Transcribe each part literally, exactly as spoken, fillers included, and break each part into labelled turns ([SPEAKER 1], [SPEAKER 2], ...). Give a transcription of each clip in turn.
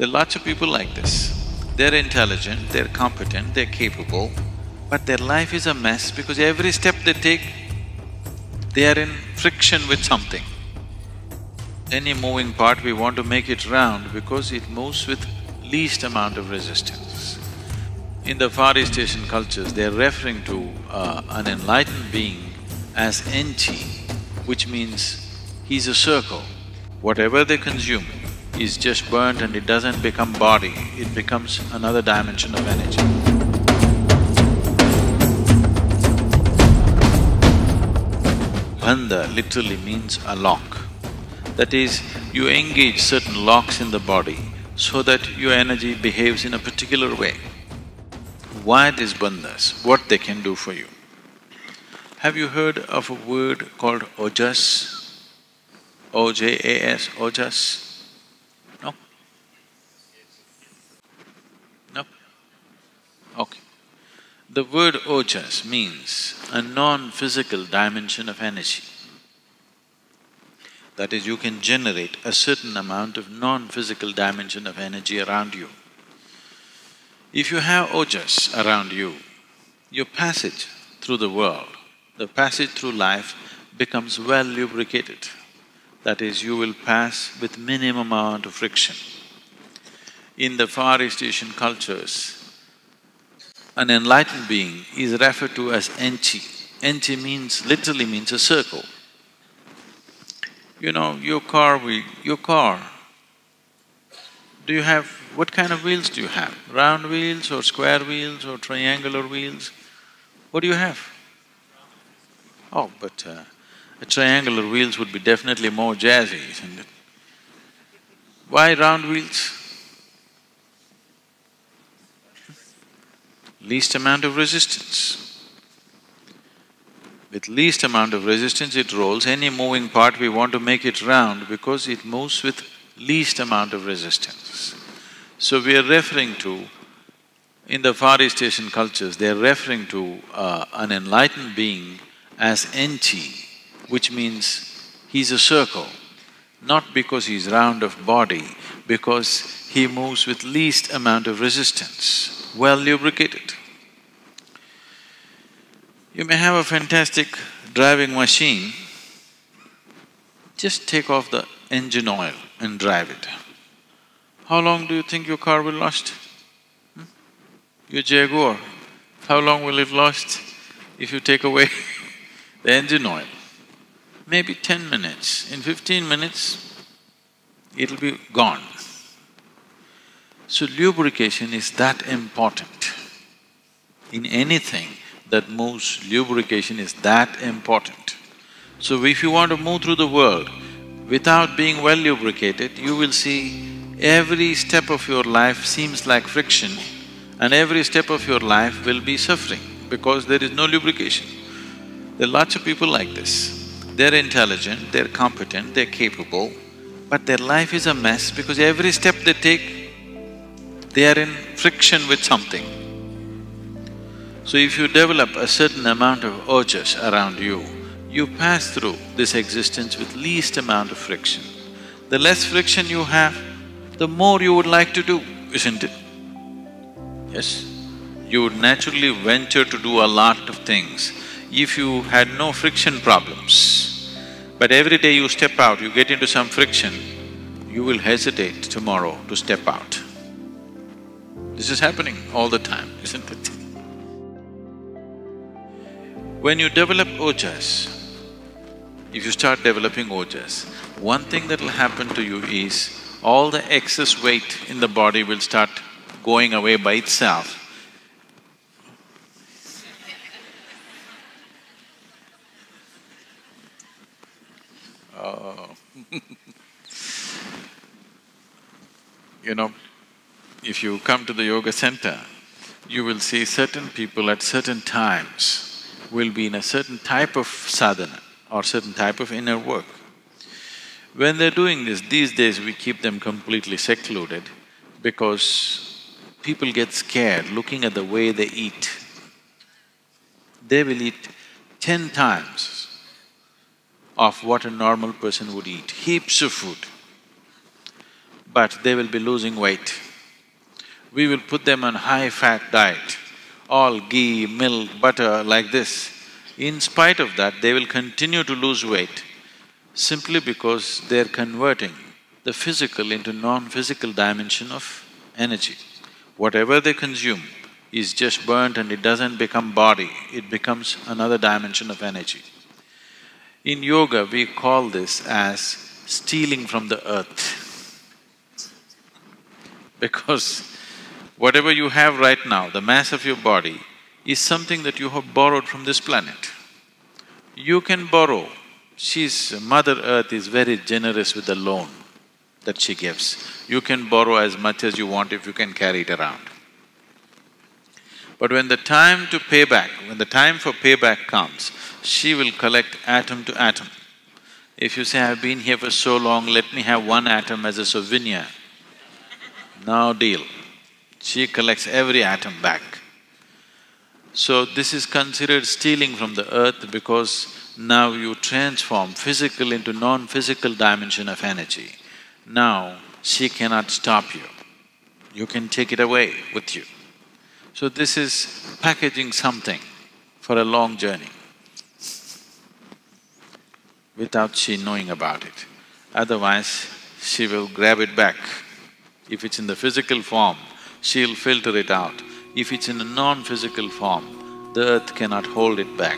[SPEAKER 1] There are lots of people like this. They're intelligent, they're competent, they're capable, but their life is a mess because every step they take, they are in friction with something. Any moving part, we want to make it round because it moves with least amount of resistance. In the Far East Asian cultures, they're referring to uh, an enlightened being as Enchi, which means he's a circle. Whatever they consume is just burnt and it doesn't become body, it becomes another dimension of energy. Bandha literally means a lock. That is, you engage certain locks in the body so that your energy behaves in a particular way. Why these bandhas? What they can do for you? Have you heard of a word called ojas? O J A S, ojas? No? No? Okay. The word ojas means a non-physical dimension of energy. That is, you can generate a certain amount of non-physical dimension of energy around you. If you have ojas around you, your passage through the world, the passage through life becomes well lubricated. That is, you will pass with minimum amount of friction. In the Far East Asian cultures, an enlightened being is referred to as Enchi. Enchi means… literally means a circle. You know, your car wheel… your car, do you have… what kind of wheels do you have? Round wheels or square wheels or triangular wheels? What do you have? Oh, but uh, a triangular wheels would be definitely more jazzy, isn't it? Why round wheels? Least amount of resistance. With least amount of resistance it rolls. Any moving part, we want to make it round because it moves with least amount of resistance. So we are referring to… in the Far East Asian cultures, they are referring to uh, an enlightened being as Enchi, which means he's a circle, not because he's round of body, because he moves with least amount of resistance, well lubricated. You may have a fantastic driving machine, just take off the engine oil and drive it. How long do you think your car will last? Hmm? Your Jaguar, how long will it last if you take away the engine oil? Maybe ten minutes. In fifteen minutes, it'll be gone. So lubrication is that important. In anything that moves, lubrication is that important. So if you want to move through the world without being well lubricated, you will see every step of your life seems like friction and every step of your life will be suffering because there is no lubrication. There are lots of people like this. They're intelligent, they're competent, they're capable, but their life is a mess because every step they take, they are in friction with something. So if you develop a certain amount of ojas around you, you pass through this existence with least amount of friction. The less friction you have, the more you would like to do, isn't it? Yes? You would naturally venture to do a lot of things if you had no friction problems. But every day you step out, you get into some friction, you will hesitate tomorrow to step out. This is happening all the time, isn't it? When you develop ojas, if you start developing ojas, one thing that'll happen to you is all the excess weight in the body will start going away by itself. Oh. You know, if you come to the yoga center, you will see certain people at certain times will be in a certain type of sadhana or certain type of inner work. When they're doing this, these days we keep them completely secluded because people get scared looking at the way they eat. They will eat ten times of what a normal person would eat, heaps of food. but they will be losing weight. We will put them on high-fat diet, all ghee, milk, butter, like this. In spite of that, they will continue to lose weight simply because they're converting the physical into non-physical dimension of energy. Whatever they consume is just burnt and it doesn't become body, it becomes another dimension of energy. In yoga, we call this as stealing from the earth. Because whatever you have right now, the mass of your body, is something that you have borrowed from this planet. You can borrow. She's… Mother Earth is very generous with the loan that she gives. You can borrow as much as you want if you can carry it around. But when the time to pay back, when the time for payback comes, she will collect atom to atom. If you say, I've been here for so long, let me have one atom as a souvenir, no deal. She collects every atom back. So this is considered stealing from the earth because now you transform physical into non-physical dimension of energy. Now she cannot stop you, you can take it away with you. So this is packaging something for a long journey without she knowing about it. Otherwise, she will grab it back. If it's in the physical form, she'll filter it out. If it's in a non-physical form, the earth cannot hold it back.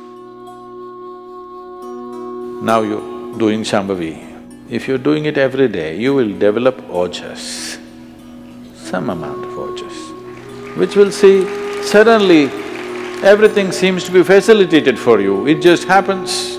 [SPEAKER 1] Now you're doing Shambhavi. If you're doing it every day, you will develop ojas, some amount of ojas, which will see suddenly everything seems to be facilitated for you, it just happens.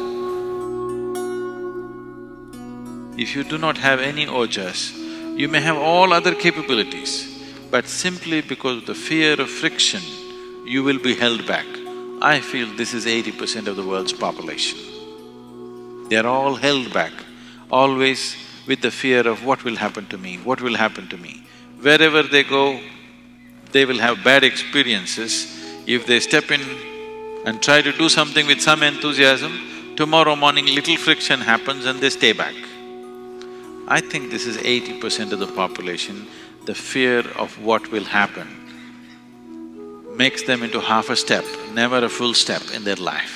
[SPEAKER 1] If you do not have any ojas, you may have all other capabilities, but simply because of the fear of friction, you will be held back. I feel this is eighty percent of the world's population. They're all held back, always with the fear of what will happen to me, what will happen to me. Wherever they go, they will have bad experiences. If they step in and try to do something with some enthusiasm, tomorrow morning little friction happens and they stay back. I think this is eighty percent of the population. The fear of what will happen makes them into half a step, never a full step in their life.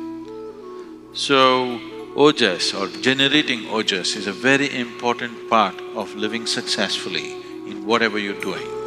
[SPEAKER 1] So, ojas or generating ojas is a very important part of living successfully in whatever you're doing.